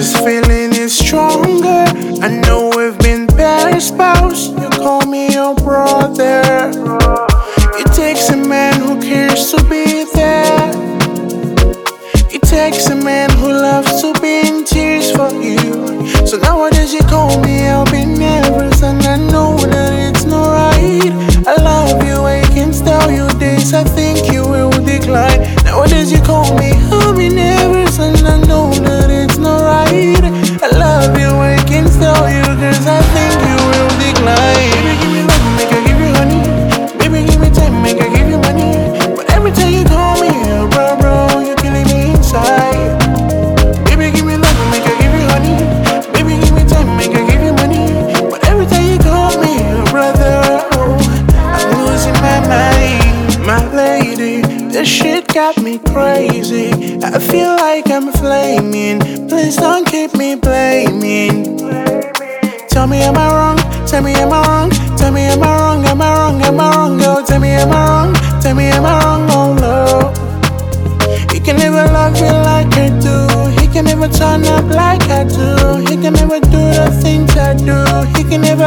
this feeling is stronger. I know we've been past spouse. You call me your brother. It takes a man who cares to be there. It takes a man who loves to be in tears for you. So nowadays you call me, I'll be nervous, and I know that it's not right. I love you, I can tell you this, I think you will decline. Nowadays you call me, I'll be nervous, and I know that it's not right. I love you, I can tell you, cause I think you will decline. Baby, give me love, make I give you honey. Baby, give me time, make I give you money. But every time you call me, bro, you're killing me inside. Baby, give me love, make I give you honey. Baby, give me time, make I give you money. But every time you call me, brother, I'm losing my mind. My lady, this shit got me crazy. I feel like I'm flaming. Please don't keep me blaming. Tell me am I wrong? Tell me am I wrong? Tell me am I wrong? Am I wrong? Am I wrong? Oh, tell me am I wrong? Tell me am I wrong? Oh no. He can never love you like I do. He can never turn up like I do. He can never do the things I do. He can never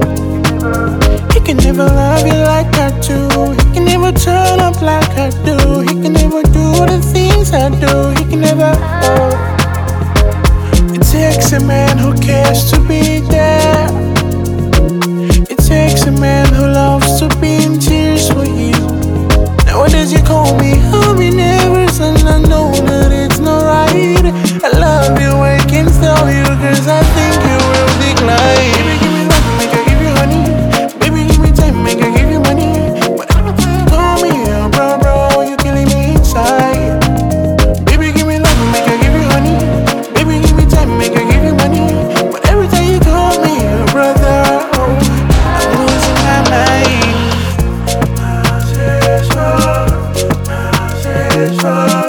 love you like I do. He can never turn up like I do. He can never do the things I do. He can never. It takes a man who cares to be there. It takes a man who loves to be in tears for you. Nowadays you call me, I'll be nervous, and I know that it's not right. I love you, I can tell you, cause I think you will decline. Baby, give me love, make I give you honey. Baby, give me time, make I give you money. But every time you call me, bro, you're killing me inside. Baby, give me love, make I give you honey. Baby, give me time, make I give you money. But every time you call me, brother, I'm losing my mind.